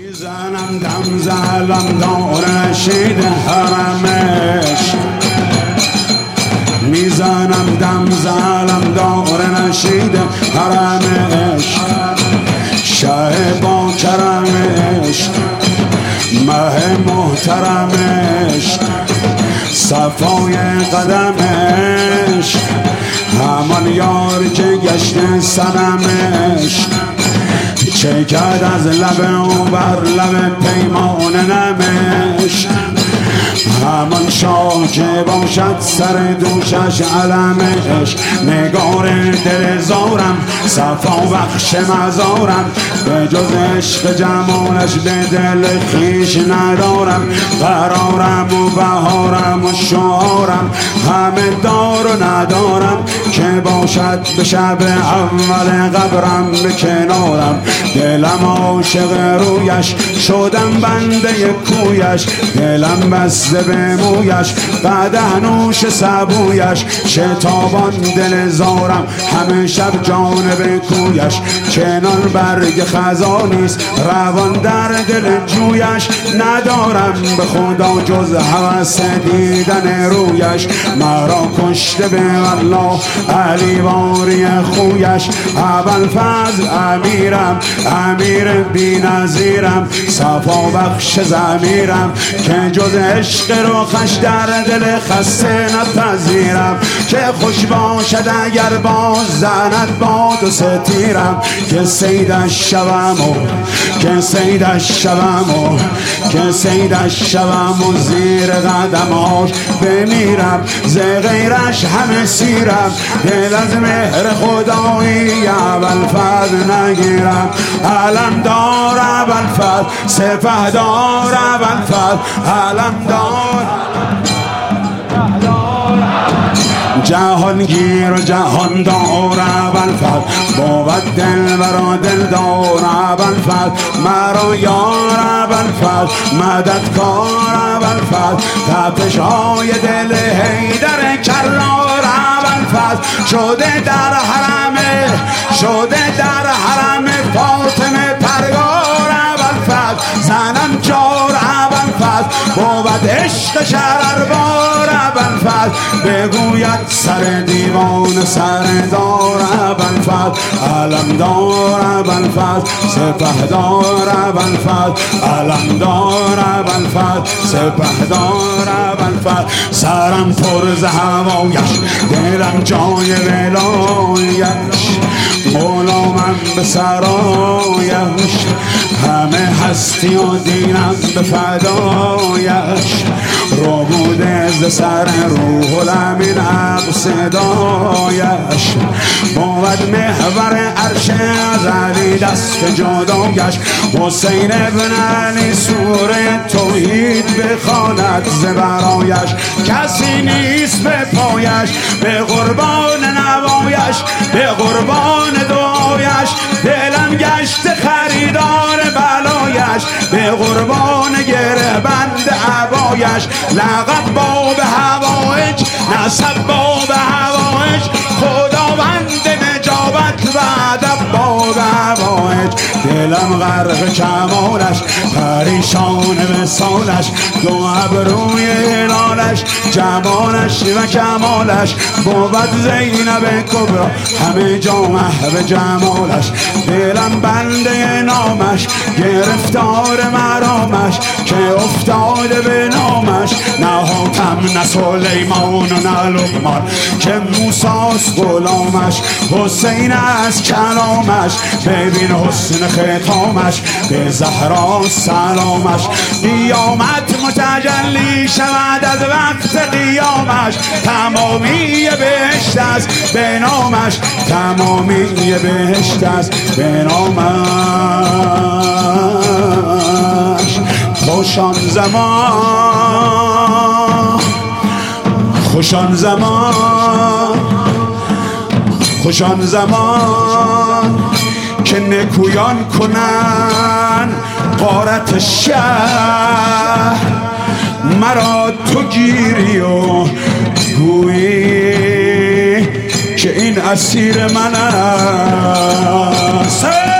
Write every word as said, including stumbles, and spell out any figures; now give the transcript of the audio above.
میزنم دم زلم دار نشید حرمش، میزنم دم زلم دار نشید حرمش، شه با کرمش مه محترمش، صفای قدمش همان یار که گشت سنمش، چه کرد از لب او بر لب پیمان نمش، همان شاه که باشد سر دوشش علمش، نگار دل زارم صفا بخش مزارم، به جز عشق جمالش به دل خویش ندارم، قرارم و بهارم و شعارم همه دار و ندارم، که باشد به شب اول قبرم به کنارم، دلم عاشق رویش شدم بنده کویش، دلم بسته به مویش قدح نوش سبویش، شتابان دل زارم همه شب جانب کویش، کنار برگ خزانیست روان در دل جویش، ندارم به خدا جز هوس دیدن رویش، مرا کشته به والله علی واری خویش، اول فضل امیرم امیر بی نظیرم، صفا بخش ضمیرم که جز عشق روخش در دل خسته نپذیرم، که خوش باشد اگر باز زند باد و ستیرم، که سیدش شوم و که سیدش شوم و که سیدش شوم و زیر قدماش بمیرم، ز غیرش همه سیرم، دل از مهر خدایی اول فضل نگیرم، علم دار اول فضل سپه دار اول فضل، علم دار جهانگیر و جهان دار اول فضل، بود دل برا دل دار اول فضل، مرا یار اول فضل، مددکار اول فضل، تپش های دل حیدر کرار اول فضل، شده در حرم شده در حرم فاطمه پرگار اول فضل، زنم جار اول فضل، بود عشق شرر بار اول فضل، بگوید سر دیوان سر دار اول فضل، علم دار اول فضل، سپه دار اول فضل، علم دار اول فضل، سپه دار اول فضل، سرم پر ز هوایش دلم جای ولایش، غلامم به سرایش همه هستی و دینم به فدایش، رو بوده ز سر روح الامین حق صدایش، بود محور عرش ازلی دست جدایش، حسین ابن علی سوره توحید بخواند ز برایش، کسی نیست به پایش به قربان نوایش، به قربان دعایش، دلم گشت خریدار بلایش، به قربان گره بند عبایش، لقب باب هوایج نسب باب هوایج، خداوند نجابت و ادب باب هوایج، دلم غرق کمالش پریشان وصالش، دو ابروی هلالش جمالش و کمالش، بود زینب کبرا همه جا محو جمالش، دلم بنده نامش گرفتار مرامش، که افتاده به نامش نه حاتم نه سلیمان و نه لقمان، که موسیٰ غلامش حسین از کلامش، ببین حسن ختامش به زهرا سلامش، قیامت متجلی شود از وقت قیامش، تمامی بهشت است به نامش، تمامی بهشت است به نامش، خوشان زمان خوشان زمان خوشان زمان که نکویان کنن غارت شهر، مرا تو گیری و گویی که این اسیر من است.